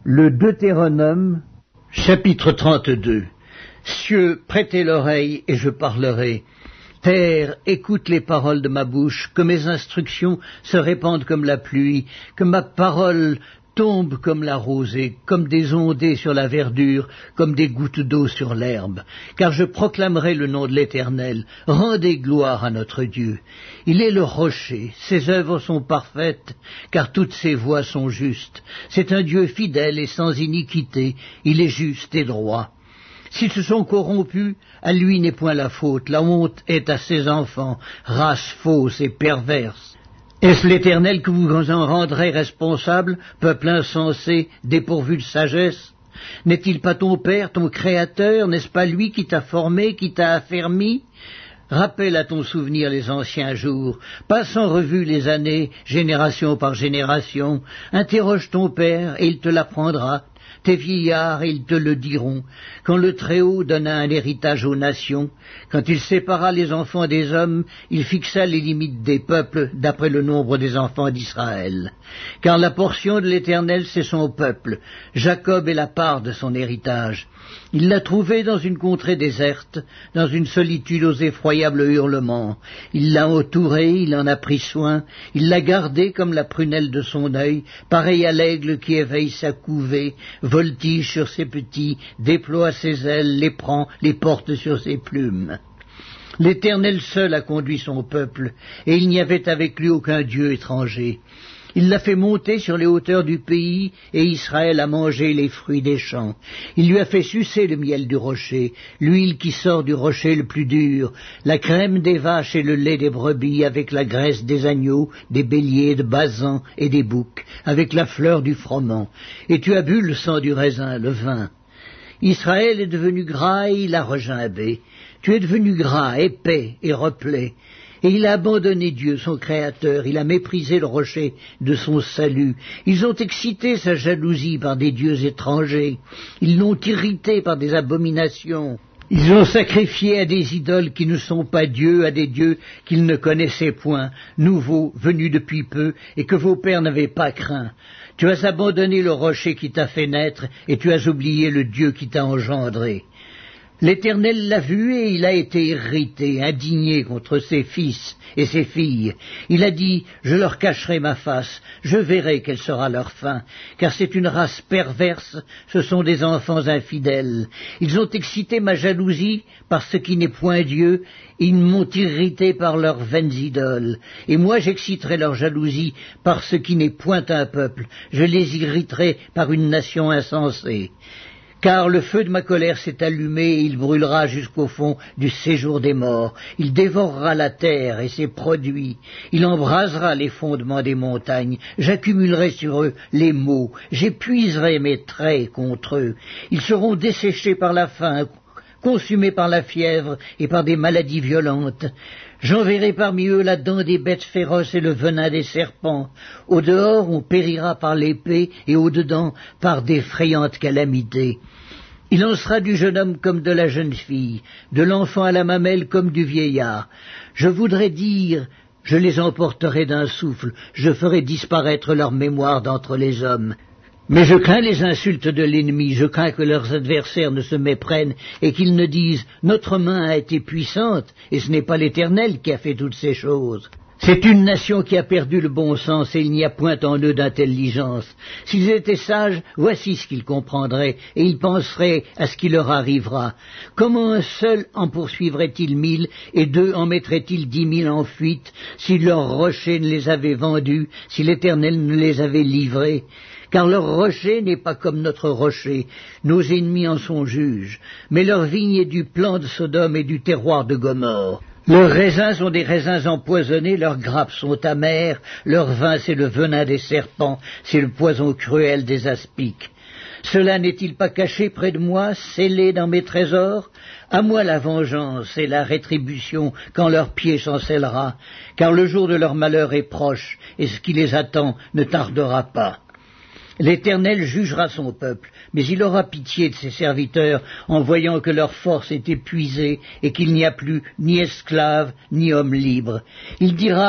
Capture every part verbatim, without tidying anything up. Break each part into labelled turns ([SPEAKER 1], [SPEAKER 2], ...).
[SPEAKER 1] Le Deutéronome, chapitre trente-deux. Cieux, prêtez l'oreille et je parlerai. Terre, écoute les paroles de ma bouche, que mes instructions se répandent comme la pluie, que ma parole tombe comme la rosée, comme des ondées sur la verdure, comme des gouttes d'eau sur l'herbe. Car je proclamerai le nom de l'Éternel. Rendez gloire à notre Dieu. Il est le rocher, ses œuvres sont parfaites, car toutes ses voies sont justes. C'est un Dieu fidèle et sans iniquité, il est juste et droit. S'ils se sont corrompus, à lui n'est point la faute, la honte est à ses enfants, race fausse et perverse. Est-ce l'Éternel que vous en rendrez responsable, peuple insensé, dépourvu de sagesse? N'est-il pas ton Père, ton Créateur? N'est-ce pas lui qui t'a formé, qui t'a affermi? Rappelle à ton souvenir les anciens jours, passe en revue les années, génération par génération, interroge ton Père et il te l'apprendra. Tes vieillards, ils te le diront, quand le Très-Haut donna un héritage aux nations, quand il sépara les enfants des hommes, il fixa les limites des peuples d'après le nombre des enfants d'Israël. Car la portion de l'Éternel, c'est son peuple, Jacob est la part de son héritage. Il l'a trouvé dans une contrée déserte, dans une solitude aux effroyables hurlements. Il l'a entouré, il en a pris soin, il l'a gardé comme la prunelle de son œil, pareil à l'aigle qui éveille sa couvée, voltige sur ses petits, déploie ses ailes, les prend, les porte sur ses plumes. L'Éternel seul a conduit son peuple, et il n'y avait avec lui aucun dieu étranger. Il l'a fait monter sur les hauteurs du pays, et Israël a mangé les fruits des champs. Il lui a fait sucer le miel du rocher, l'huile qui sort du rocher le plus dur, la crème des vaches et le lait des brebis, avec la graisse des agneaux, des béliers, de basan et des boucs, avec la fleur du froment. Et tu as bu le sang du raisin, le vin. Israël est devenu gras et il a regimbé. Tu es devenu gras, épais et replé. Et il a abandonné Dieu, son Créateur, il a méprisé le rocher de son salut. Ils ont excité sa jalousie par des dieux étrangers, ils l'ont irrité par des abominations. Ils ont sacrifié à des idoles qui ne sont pas dieux, à des dieux qu'ils ne connaissaient point, nouveaux, venus depuis peu, et que vos pères n'avaient pas craint. Tu as abandonné le rocher qui t'a fait naître, et tu as oublié le Dieu qui t'a engendré. L'Éternel l'a vu et il a été irrité, indigné contre ses fils et ses filles. Il a dit, je leur cacherai ma face, je verrai quelle sera leur fin, car c'est une race perverse, ce sont des enfants infidèles. Ils ont excité ma jalousie par ce qui n'est point Dieu, ils m'ont irrité par leurs vaines idoles. Et moi j'exciterai leur jalousie par ce qui n'est point un peuple, je les irriterai par une nation insensée. Car le feu de ma colère s'est allumé et il brûlera jusqu'au fond du séjour des morts. Il dévorera la terre et ses produits. Il embrasera les fondements des montagnes. J'accumulerai sur eux les maux. J'épuiserai mes traits contre eux. Ils seront desséchés par la faim, consumés par la fièvre et par des maladies violentes. J'enverrai parmi eux la dent des bêtes féroces et le venin des serpents. Au dehors, on périra par l'épée, et au dedans, par d'effrayantes calamités. Il en sera du jeune homme comme de la jeune fille, de l'enfant à la mamelle comme du vieillard. Je voudrais dire, je les emporterai d'un souffle, je ferai disparaître leur mémoire d'entre les hommes. Mais je crains les insultes de l'ennemi, je crains que leurs adversaires ne se méprennent et qu'ils ne disent « Notre main a été puissante, et ce n'est pas l'Éternel qui a fait toutes ces choses. » C'est une nation qui a perdu le bon sens et il n'y a point en eux d'intelligence. S'ils étaient sages, voici ce qu'ils comprendraient et ils penseraient à ce qui leur arrivera. Comment un seul en poursuivrait-il mille et deux en mettraient-ils dix mille en fuite si leur rocher ne les avait vendus, si l'Éternel ne les avait livrés? Car leur rocher n'est pas comme notre rocher, nos ennemis en sont juges, mais leur vigne est du plan de Sodome et du terroir de Gomorrhe. Leurs raisins sont des raisins empoisonnés, leurs grappes sont amères, leur vin c'est le venin des serpents, c'est le poison cruel des aspics. Cela n'est-il pas caché près de moi, scellé dans mes trésors? À moi la vengeance et la rétribution quand leur pied chancellera, car le jour de leur malheur est proche, et ce qui les attend ne tardera pas. L'Éternel jugera son peuple, mais il aura pitié de ses serviteurs en voyant que leur force est épuisée et qu'il n'y a plus ni esclaves ni hommes libres. Il dira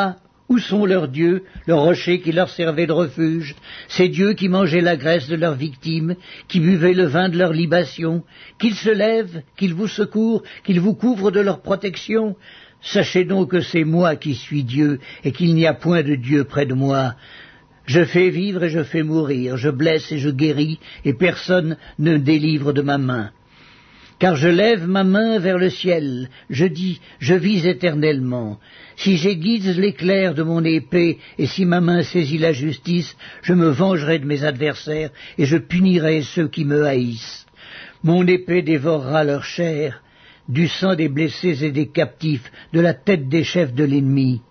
[SPEAKER 1] Où sont leurs dieux, leurs rochers qui leur servaient de refuge, ces dieux qui mangeaient la graisse de leurs victimes, qui buvaient le vin de leur libation? Qu'ils se lèvent, qu'ils vous secourent, qu'ils vous couvrent de leur protection. Sachez donc que c'est moi qui suis Dieu, et qu'il n'y a point de Dieu près de moi. Je fais vivre et je fais mourir, je blesse et je guéris, et personne ne délivre de ma main. Car je lève ma main vers le ciel, je dis, je vis éternellement. Si j'aiguise l'éclair de mon épée, et si ma main saisit la justice, je me vengerai de mes adversaires, et je punirai ceux qui me haïssent. Mon épée dévorera leur chair, du sang des blessés et des captifs, de la tête des chefs de l'ennemi.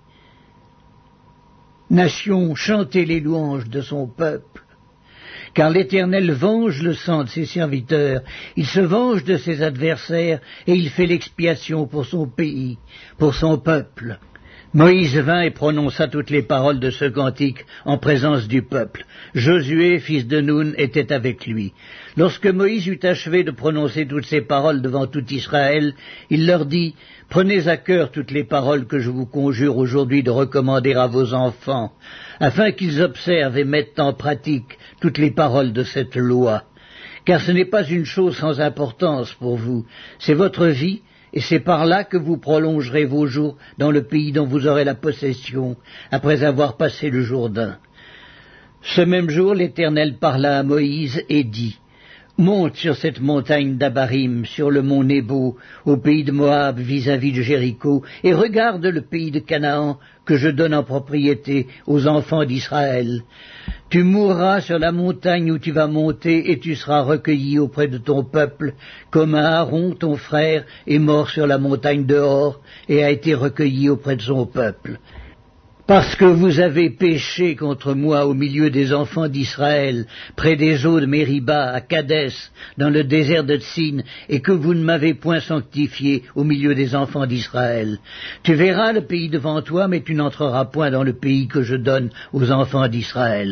[SPEAKER 1] Nation, chantez les louanges de son peuple. Car l'Éternel venge le sang de ses serviteurs, il se venge de ses adversaires, et il fait l'expiation pour son pays, pour son peuple. Moïse vint et prononça toutes les paroles de ce cantique en présence du peuple. Josué, fils de Nun, était avec lui. Lorsque Moïse eut achevé de prononcer toutes ces paroles devant tout Israël, il leur dit, « Prenez à cœur toutes les paroles que je vous conjure aujourd'hui de recommander à vos enfants, afin qu'ils observent et mettent en pratique toutes les paroles de cette loi. Car ce n'est pas une chose sans importance pour vous, c'est votre vie, et c'est par là que vous prolongerez vos jours dans le pays dont vous aurez la possession, après avoir passé le Jourdain. » Ce même jour, l'Éternel parla à Moïse et dit, « Monte sur cette montagne d'Abarim, sur le mont Nebo, au pays de Moab vis-à-vis de Jéricho, et regarde le pays de Canaan que je donne en propriété aux enfants d'Israël. Tu mourras sur la montagne où tu vas monter, et tu seras recueilli auprès de ton peuple, comme Aaron, ton frère, est mort sur la montagne de Hor, et a été recueilli auprès de son peuple. Parce que vous avez péché contre moi au milieu des enfants d'Israël, près des eaux de Mériba, à Kadès, dans le désert de Tsin, et que vous ne m'avez point sanctifié au milieu des enfants d'Israël. Tu verras le pays devant toi, mais tu n'entreras point dans le pays que je donne aux enfants d'Israël. »